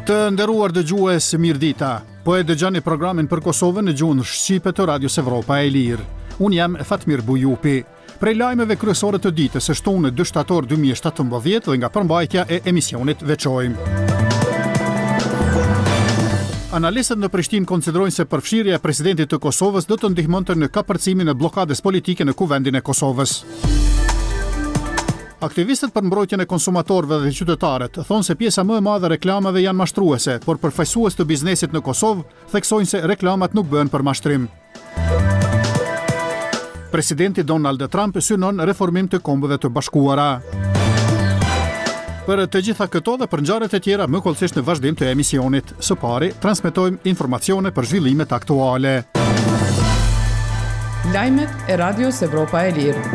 Të nderuar dëgjues, mirëdita. Po e dëgjoni programin për Kosovën në gjuhën shqipe të Radios Evropa e Lirë. Unë jam Fatmir Bujupi. Prej lajmeve kryesore të ditës së shtunë 2 shtator 2017 dhe nga përmbajtja e emisionit veçojmë. Analistët në Prishtinë konsiderojnë se përfshirja e presidentit të Kosovës do të ndihmonte në kapërcimin e bllokadës politike në kuvendin e Kosovës. Aktivistët për mbrojtjen e konsumatorëve dhe qytetarët thonë se pjesa më e madhe e reklamave janë mashtruese, por përfaqësues të biznesit në Kosovë theksojnë se reklamat nuk bëhen për mashtrim. Presidenti Donald Trump synon reformim të Kombëve të Bashkuara. Për të gjitha këto dhe për ngjarjet e tjera më kollësisht në vazhdim të emisionit. Së pari, transmetojmë informacione për zhvillimet aktuale. Lajmet e Radios Evropa e Lirë.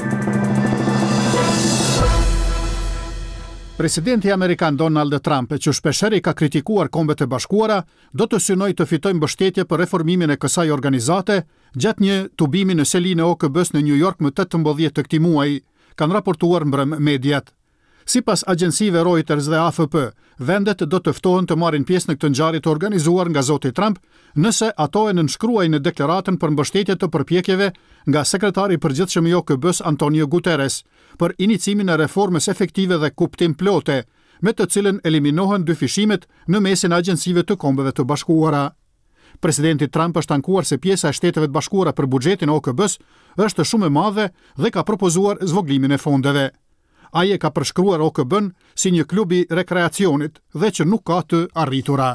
Presidenti amerikan Donald Trump, që shpeshherë ka kritikuar Kombet e Bashkuara, do të synojë të fitojë mbështetje për reformimin e kësaj organizate gjatë një tubimi në selinë e OKB-s në New York më 18 të këtij muaji, kanë raportuar mbrëm mediat. Sipas agjencive Reuters dhe AFP, vendet do të ftohen të marrin pjesë në këtë ngjarje të organizuar nga zoti Trump, nëse ato e nënshkruajnë në deklaratën për mbështetje të përpjekjeve nga sekretari i përgjithshëm i OKB-s Antonio Guterres për iniciimin e reformës efektive dhe kuptim plote, me të cilën eliminohen dyfishimet në mesin e agjencive të Kombeve të Bashkuara. Presidenti Trump është ankuar se pjesa e Shteteve të Bashkuara për buxhetin e OKB-s është shumë e madhe dhe ka propozuar zvoglimin e fondeve. Ai e ka përshkruar OKB-n si një klub i rekreacionit dhe që nuk ka të arritura.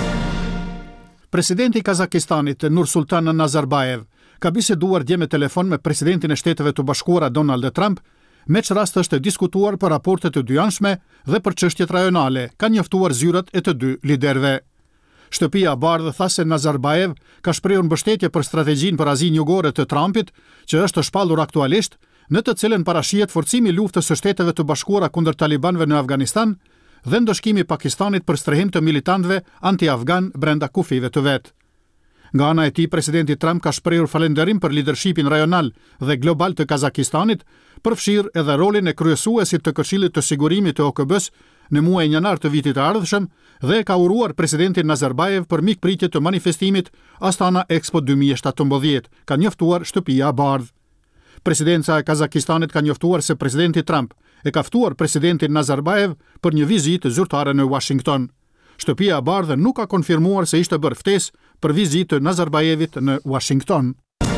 Presidenti i Kazakistanit Nursultan Nazarbayev ka biseduar dje me telefon me presidentin e Shteteve të Bashkuara Donald Trump, me që rast është diskutuar për raportet të dyanshme dhe për çështjet rajonale, ka njoftuar zyrët e të dy liderëve. Shtëpia e Bardhë tha se Nazarbayev ka shprehur mbështetje për strategjinë për Azinë Jugore të Trumpit, që është shpallur aktualisht, në të cilën parashihet forcimi i luftës së Shteteve të Bashkuara kundër talibanëve në Afganistan dhe ndoshkimi i Pakistanit për strehim të militantëve anti-afgan brenda kufive të vet. Nga ana e tij, presidenti Trump ka shprehur falënderim për lidershipin rajonal dhe global të Kazakistanit, përfshirë edhe rolin e kryesuesit të Këshillit të Sigurimit të OKB-s në muajin janar të vitit të ardhshëm dhe ka uruar presidentin Nazarbayev për mikpritje të manifestimit Astana Expo 2017, ka njoftuar Shtëpia e Bardhë. Presidenca e Kazakistanit ka njoftuar se presidenti Trump e ka ftuar presidentin Nazarbayev për një vizitë zyrtare në Washington. Shtëpia e Bardhë nuk ka konfirmuar se ishte bërë ftesë për vizitë të Nazarbayevit në Washington.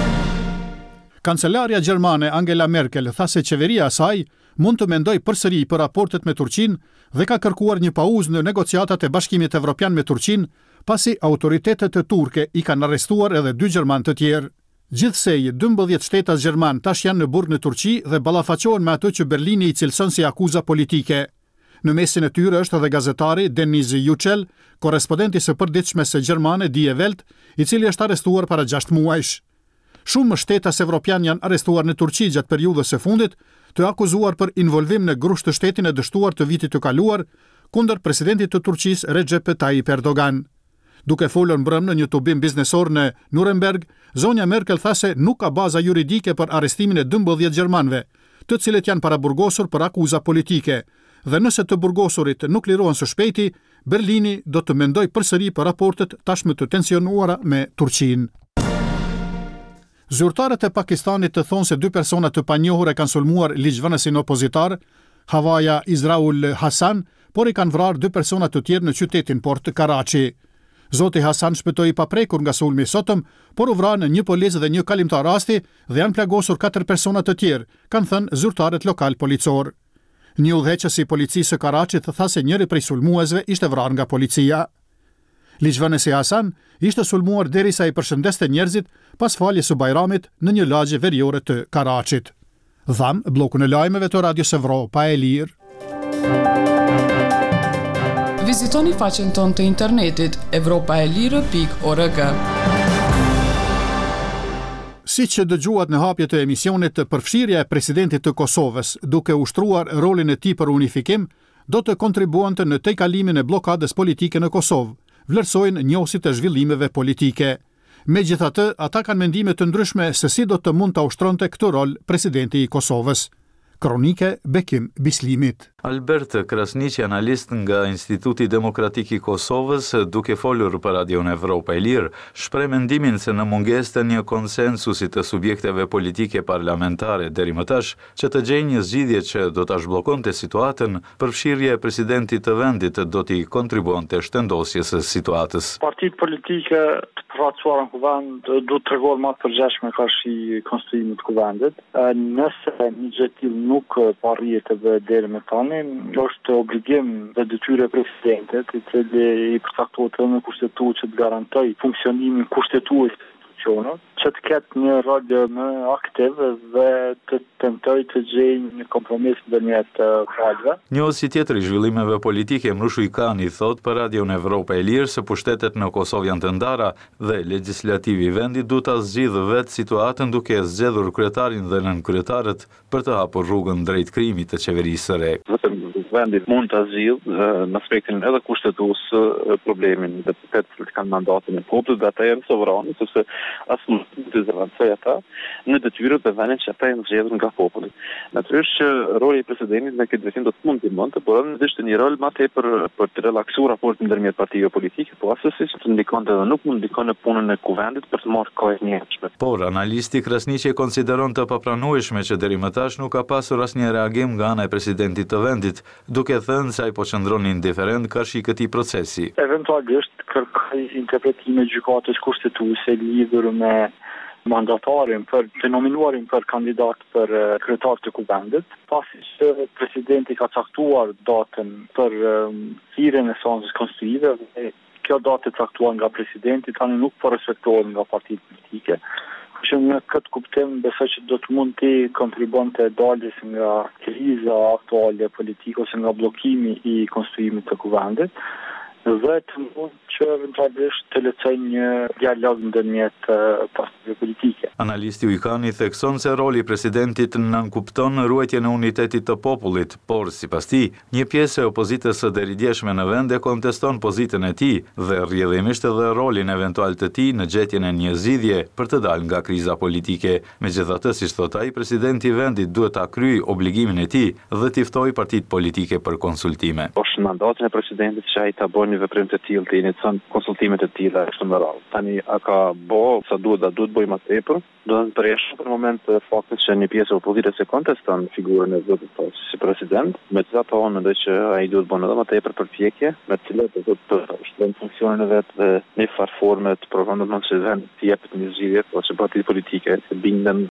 Kancelaria gjermane Angela Merkel tha se qeveria e saj mund të mendojë përsëri për raportet me Turqinë dhe ka kërkuar një pauzë në negociatat e Bashkimit Evropian me Turqinë, pasi autoritetet turke i kanë arrestuar edhe 2 gjerman të tjerë. Gjithsej, 12 shtetas gjerman tash janë në burg në Turqi dhe ballafaqohen me ato që Berlini i cilëson si akuza politike. Në mesin e tyre është edhe gazetari Deniz Yücel, korrespondenti së përditshme së gjermane Die Welt, i cili është arrestuar para 6 muajsh. Shumë shtetas evropian janë arrestuar në Turqi gjatë periudhës së fundit, të akuzuar për involvim në grusht të shtetin e dështuar të vitit të kaluar kundër presidentit të Turqisë Recep Tayyip Erdogan. Duke folur mbrëm në një tubim biznesor në Nuremberg, zonja Merkel tha se nuk ka baza juridike për arrestimin e 12 gjermanëve, të cilët janë paraburgosur për akuza politike, dhe nëse të burgosurit nuk lirohen së shpejti, Berlini do të mendojë përsëri për raportet tashmë të tensionuara me Turqinë. Zyrtarët e Pakistanit të thonë se 2 persona të panjohur e kanë sulmuar ligjvënësin opozitar, Hawaya Izraul Hasan, por i kanë vrarë 2 persona të tjerë në qytetin Port Karachi. Zoti Hasan shpëtoi pa prekur nga sulmi sotëm, por u vranë një policë dhe një kalimtar rasti dhe janë plagosur 4 persona të tjerë, kanë thënë zyrtarët lokal policor. Një udhëheqës i policisë së Karachit tha se njëri prej sulmuesve ishte vrarë nga policia. Ligjvënësi Hasan ishte sulmuar derisa i përshëndeste njerëzit pas faljes së Bajramit në një lagje veriore të Karachit. Dham bllokun e lajmeve të Radios Evropa e Lirë. Vizitoni faqen tonë të internetit evropaelire.org. Si që dëgjuat në hapje të emisionit, përfshirja e presidentit të Kosovës, duke ushtruar rolin e tij për unifikim, do të kontribuante në tejkalimin e bllokadës politike në Kosovë, vlerësojnë njohësit e zhvillimeve politike. Megjithatë, ata kanë mendime të ndryshme se si do të mund ta ushtronte këtë rol presidenti i Kosovës. Kronike Bekim Bislimit. Albert Krasniqi, analist nga Instituti Demokratik i Kosovës, duke folur për Radion Evropa e Lirë, shpreh mendimin se në mungesë të një konsensusi të subjekteve politike parlamentare deri më tash, që të gjejë një zgjidhje që do ta zhbllokonte situatën, përfshirja e presidentit të vendit do t'i kontribuonte shtendosjes së situatës. Partitë politike të përfaqësuara në kuvend do të tregojnë më të përgjithshme karshi konstruimit të kuvendit. Nëse një gjë e tillë nuk parrihet deri më tani, është obligim dhe detyrë e presidentit, i cili i përcaktohet në kushtetues që të garantojë funksionimin kushtetues të institucionit, që të ketë një rol më aktiv dhe të tentojë të gjejë një kompromis ndërmjet palëve. Njësi tjetër i zhvillimeve politike Mrushu Ikani thot për Radion Evropa e Lirë se pushtetet në Kosovë janë të ndara dhe legislativi i vendit duhet ta zgjidhë vetë situatën duke zgjedhur kryetarin dhe nënkryetarët për të hapur rrugën drejt krijimit të qeverisë së re. Vendit mund të zgjidhë në aspektin edhe kushtetues problemin dhe të kanë mandatin e popullit dhe ata janë sovranë, sepse as nuk të zëvendësoj ata në detyrët e vendit që ata janë zgjedhur nga populli. Natyrisht që roli i presidentit në këtë drejtim do të mund të ndihmonte, por është një rol më tepër për të relaksuar raportin ndërmjet partive politike, po asesi të ndikonte dhe nuk mund ndikon në punën e kuvendit për të marrë kohë të njëjtshme. Por analisti Krasniqi konsideron të papranueshme që deri më tash nuk ka pasur asnjë reagim nga ana e presidentit të vendit, duke thënë se ai po qëndron indiferent karshi këtij procesi. Eventualisht kërkoj interpretime gjykatës kushtetuese lidhur me mandatarin për të nominuarin për kandidat për kryetar të kuvendit, pasi që presidenti ka caktuar datën për thirrjen e seancës konstitutive. Kjo datë e caktuar nga presidenti tani nuk po respektohet nga partitë politike. Që në këtë kuptim besoj që do të mund të kontribuonte daljes nga kriza aktuale politike ose nga bllokimi i konstruimit të kuvendit, dhe të mund që eventualisht të lehtësoj një dialog ndërmjet partive politike. Analisti Ujkani thekson se roli i presidentit nënkupton ruajtjen e unitetit të popullit, por sipas tij, një pjesë e opozitës së deridjeshme në vend e konteston pozitën e tij dhe rrjedhimisht edhe rolin eventual të tij në gjetjen e një zgjidhje për të dalë nga kriza politike. Megjithatë, siç thot ai, presidenti i vendit duhet ta kryejë obligimin e tij dhe t'i ftojë partitë politike për konsultime. Është mandatin e presidentit që ai ta bëjë një veprim të tillë, të inicion konsultimet e tilla kështu me radhë. Tani a ka bëu sa duhet bëj më tepër, do të përresh për moment faktin që një pjesë e opozitës e konteston figurën e vetë si president, megjithatë unë mendoj që ai duhet bëjë edhe më tepër përpjekje, me të cilat do të shtojnë funksionin e vet dhe në farë forme të programit që vendi të jepet një zgjidhje ose partitë politike të bindën